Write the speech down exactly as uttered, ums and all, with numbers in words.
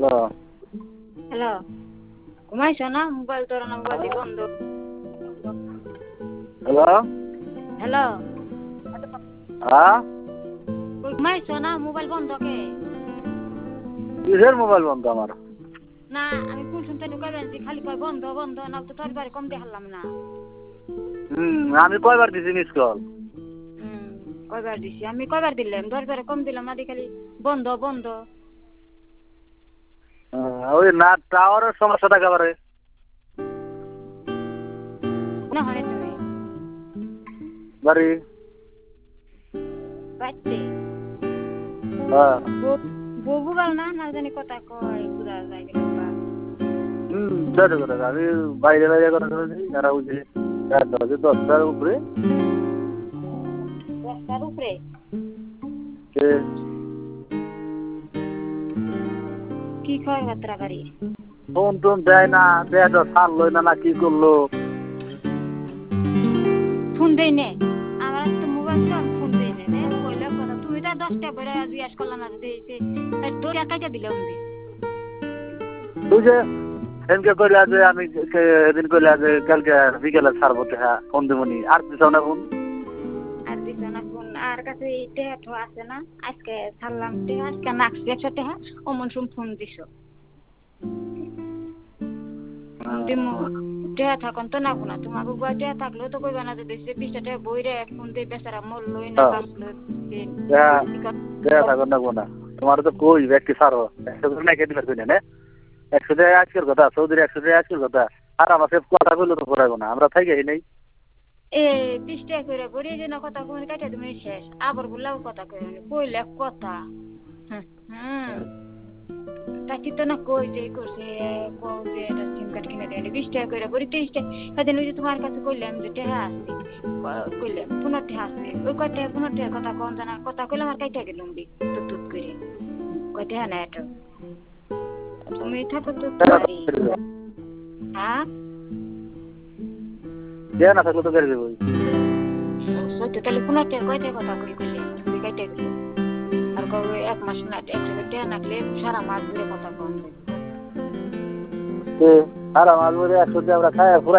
hello hello ঘুমাইছো না mobile তোর না মোবাইল দিয়ে বন্ধ হ্যালো হ্যালো হ্যাঁ ঘুমাইছো না মোবাইল বন্ধ কে কিসের মোবাইল বন্ধ আমার না আমি কোন শুনতে ঢুকাই আনছি খালি কয় বন্ধ বন্ধ না তো তোর বাড়ি কম দেখালাম না হুম আমি কয়বার দিছি মিস কল হুম কয়বার দিছি আমি কয়বার দিলাম দশ বারে কম দিলাম না দি খালি বন্ধ বন্ধ ওই না টাওয়ারের সমস্যা থাকে পারে না হয় তুমি বাড়ি বাড়তে হ্যাঁ বউ গাল না না জানি কথা কয় বুঝা যায় গেল বা হুম সেটা কথা আমি বাইরে বাইরে কথা শুনেছি যারা বুঝি দশটার উপরে দশটার উপরে সে কি কয় বাত্রা বাড়ি ফোন টোন দেয় না দেয় তো ছাড়লো না না কি করলো ফোন দেই নে আমার তো মোবাইল তো আমি ফোন দেই নে কইলে কথা তুমি তো দশটা বেড়ে জিজ্ঞাস করলাম না দিয়েছে তোর কাইটা দিলে উনি তুই যে সেদিনকে কইলা যে আমি সেদিন কইলা যে কালকে বিকেলে ছাড়বো হ্যাঁ ফোন দেবনি আর দিছ না ফোন আর দিছ না ফোন আর কাছে টেহা তো আছে না আজকে ছাড়লাম টেহা আজকে নাকছি একশো টেহা অমন সুম ফোন দিছ দিমু টেহা থাকুন তো নাকবো না তোমার বুবা টেহা থাকলেও তো কইবা না যে দেশে বিশটা টেহা বইরে ফোন দিয়ে বেচারা মরলই না বাঁচলো টেহা থাকুন নাকবো না তোমার তো কই ব্যক্তি ছাড়ো একশো করে নাকি দিবার কই না একশো টাকা আজকের কথা সৌদির একশো টাকা আজকের কথা আর আমার সে কথা কইলে তো পড়াবো না আমরা থাকি নাই এ বিশ টাকা করে বড়ি যে না কথা কই কাটা তুমি শেষ আবার বললাও কথা কই কইলে কথা হুম তাকি তো না কই যে করছে কও যে এটা সিম কার্ড কিনে দেয় বিশ টাকা করে বড়ি তিরিশ টাকা সেদিন ওই যে তোমার কাছে কইলাম যে টেহা আসছি কইলাম পুনর টেহা আসছে ওই কয়টা পুনর টেহার কথা কোন জানা কথা কইলাম আর কাইটা গেলাম দি তুত তুত করে কয় টেহা না এটা তুমি থাকো তো বাড়ি হ্যাঁ দেয়া না থাকলে তো করে দেবো সত্যি তাহলে পুনর টেহা কয়টা কথা কই কইলাম তুমি কাইটা গেলাম আর কবে এক মাস না একটা টেহা নাকলে সারা মাস ধরে কথা কন আর আমার একশো আমরা খায়